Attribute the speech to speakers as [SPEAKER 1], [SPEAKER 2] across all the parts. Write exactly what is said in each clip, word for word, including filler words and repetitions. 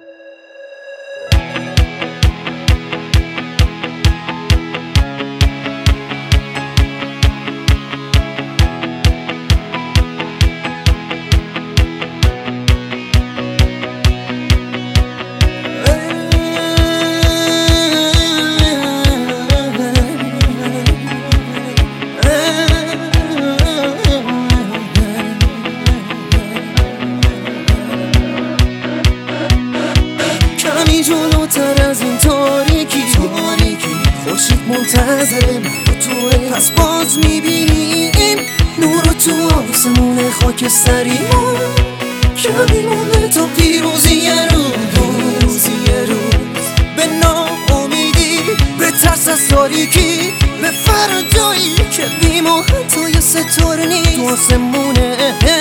[SPEAKER 1] جلوتر از این تاریکی خورشید منتظر من توه، پس باز میبینیم نور تو آسمون خاکستریمون. کمی مونده تا پیروزی یه روز به ناامیدی، به ترس از تاریکی، به فردایی که بیم و حتی یه ستاره نیست تو آسمونه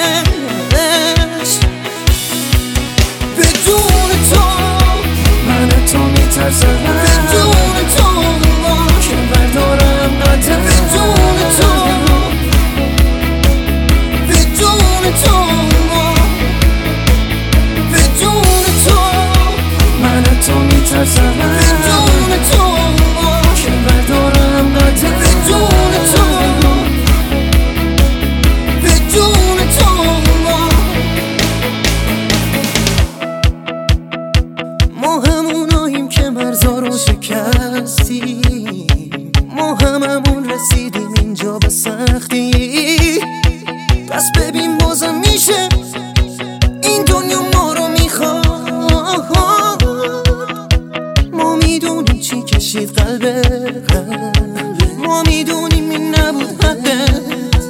[SPEAKER 1] عشق. بدون تو من تو میترسم، بدون تو که بردارم قدم، بدون تو بدون تو بدون تو من تو میترسم، بدون تو که بردارم قدم، بدون تو بدون تو ما هموناییم که مرزا رو شکستیم، ما هممون رسیدیم اینجا به سختی. پس ببین بازم میشه این دنیا ما رو میخواد، ما میدونیم چی کشید قلبت، ما میدونیم این نبود حقت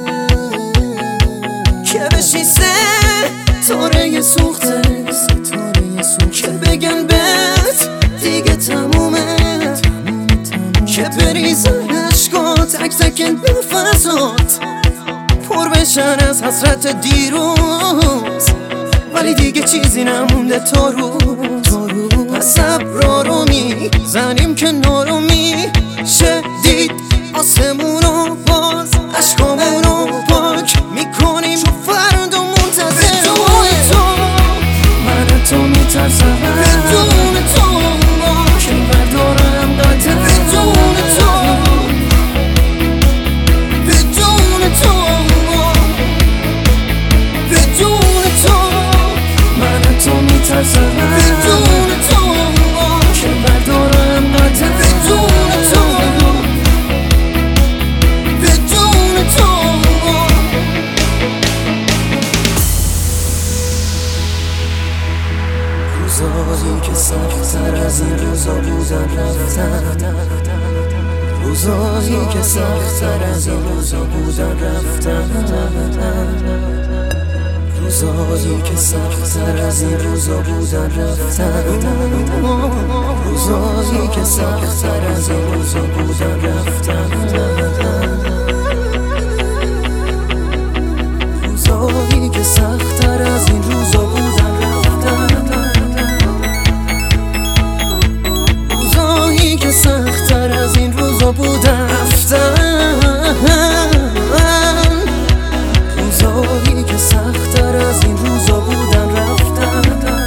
[SPEAKER 1] که بشی ستاره سوخته، که بگن بهت دیگه تمومه، که بریزن عشقات تک تک نفسات پر بشن از حسرت دیروز، ولی دیگه چیزی نمونده تا روز. پس صبرا رو میزنیم که نارومی شدید آسمونو باز عشقامونو پاک میکنیم چون فردا منتظر تو من تو میترسم، بدون تو که بردارم قدم، بدون تو بدون تو بدون تو من تو میترسم، بدون تو که بردارم قدم، بدون تو بدون تو روزایی که سخت‌تر از این روزا بودن رفتن، روزایی که سخت‌تر از این روزا بودن رفتن، روزایی که سخت‌تر از این روزا بودن رفتن، روزایی که سخت‌تر از این روزا بودن رفتن، روزایی که سخت‌تر از این روزا بودن رفتن، روزایی که سخت‌تر از این روزا بودن رفتن، روزایی که سخت‌تر از این روزا بودن رفتن،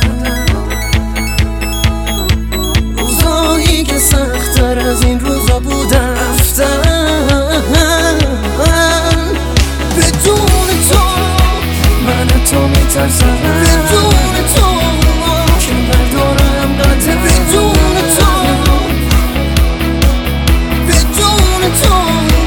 [SPEAKER 1] روزایی که سخت‌تر از این روزا بودن رفتن. بدون تو من تو میترسم، بدون تو که بردارم قدم، بدون تو بدون تو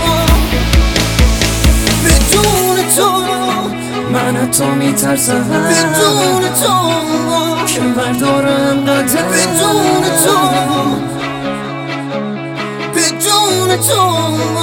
[SPEAKER 1] بدون تو من تو میترسم، بدون تو که بردارم قدم، بدون تو بدون تو